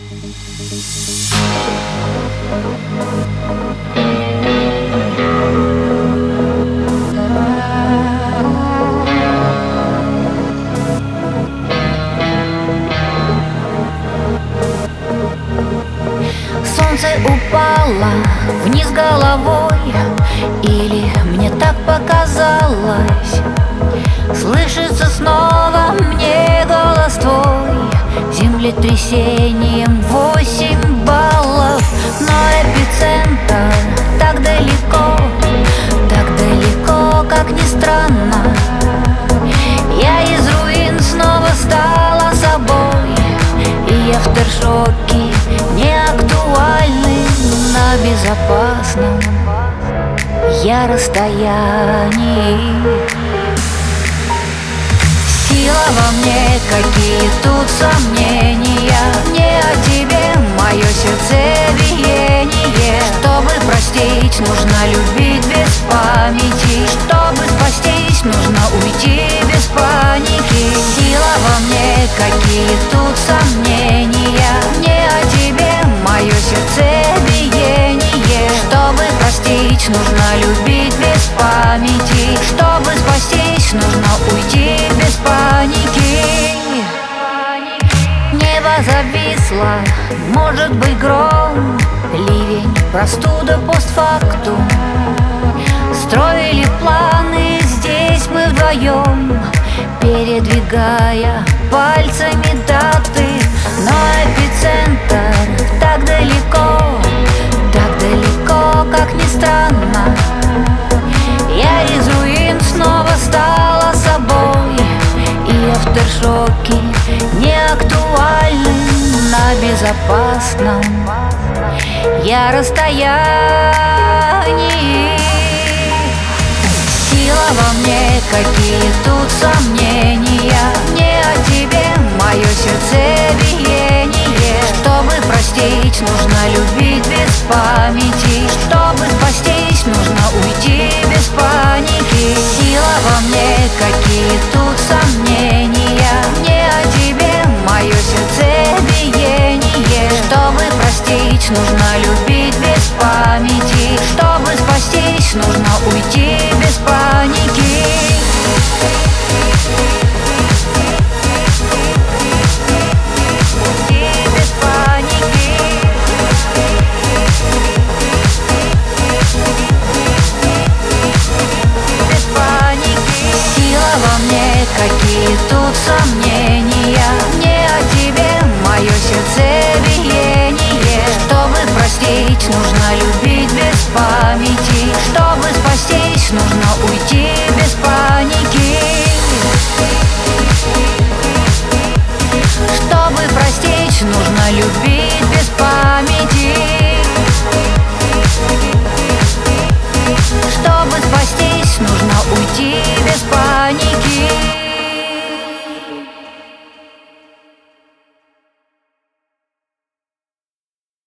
Солнце упало вниз головой, или мне так показалось? Слышится снова мне голос твой, землетрясением 8 баллов. Но эпицентр так далеко, как ни странно. Я из руин снова стала собой, и афтершоки не актуальны на безопасном я расстоянии. Сила во мне, какие тут сомнения, не о тебе мое сердцебиение. Чтобы простить, нужно любить без памяти. Чтобы спастись, нужно уйти без паники. Сила во мне, какие тут сомнения, не о тебе мое сердцебиение. Чтобы простить, нужно любить без памяти. Чтобы спастись, нужно уйти без паники. Небо зависло, может быть гром, ливень, простуда постфактум. Строили планы здесь мы вдвоем, передвигая пальцами даты. Но эпицентр так далеко, как ни странно. Я из руин снова стала собой, и афтершоки не актуальны на безопасном я расстоянии. Сила во мне, какие тут сомнения, не о тебе мое сердцебиение. Чтобы простить, нужно любить без памяти. Чтобы спастись, нужно уйти без паники. Сила во мне, какие тут сомнения, не о тебе мое сердцебиение. Чтобы простить, нужно любить без памяти. Чтобы спастись, нужно уйти без паники. Какие тут сомнения, не о тебе мое сердцебиение. Чтобы простить, нужно любить без памяти. Чтобы спастись, нужно уйти без паники. Чтобы простить, нужно любить